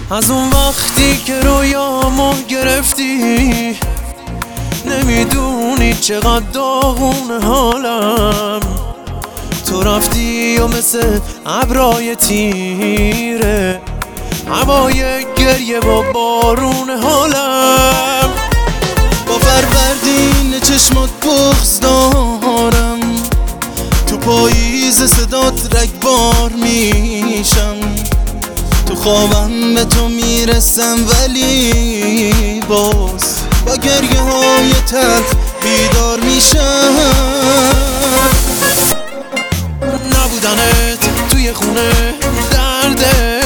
از اون وقتی که رویامو گرفتی نمیدونی چقدر داغونه حالم. تو رفتی و مثل ابرای تیره هوای گریه و بارون حالم. با فروردین چشمات بغض دارم، تو پاییز صدات رگبار میشم، تو خوابم به تو میرسم ولی باز با گریه های تلخ بیدار میشم. نبودنت توی خونه درده،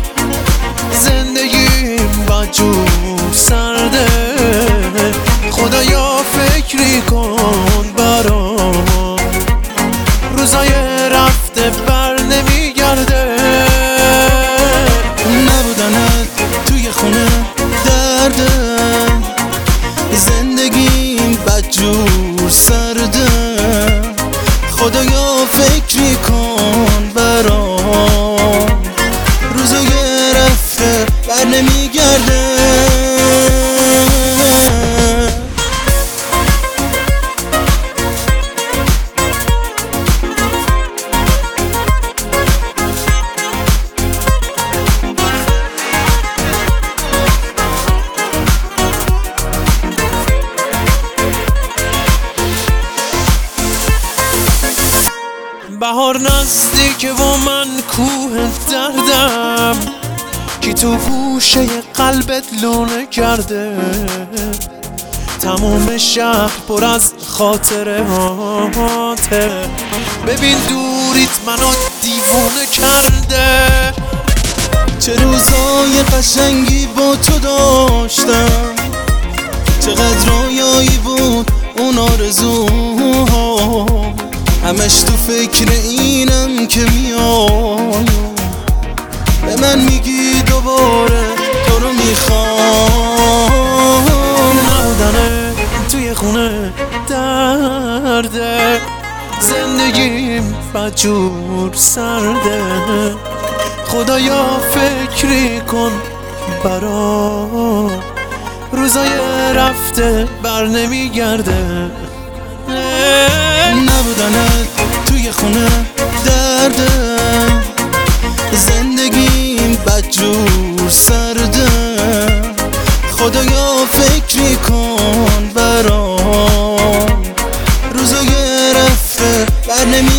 زندگیم بدجور سرده. خدایا فکری کن برام، روزای رفته بر نمیگرده. نبودنت توی خونه درده، زندگیم بدجور سرده. خدایا فکری کن برام، روزای رفته بر نمیگرده. بهار نزدیکه و من کوه دردم، کی تو گوشه قلبت لونه کرده. تموم شهر پر از خاطره هاته، ببین دوریت منو دیوونه کرده. چه روزای قشنگی با تو داشتم، چقدر رویایی بود اون آرزوها. همش تو فکر اینم که میام، به من میگی دوباره تو رو میخوام. نبودنه توی خونه درده، زندگیم بدجور سرده. خدایا فکری کن برام، روزای رفته بر نمیگرده. نبودنت توی خونه درده، زندگیم بدجور سرده. خدایا فکری کن برام، روزای رفته بر نمی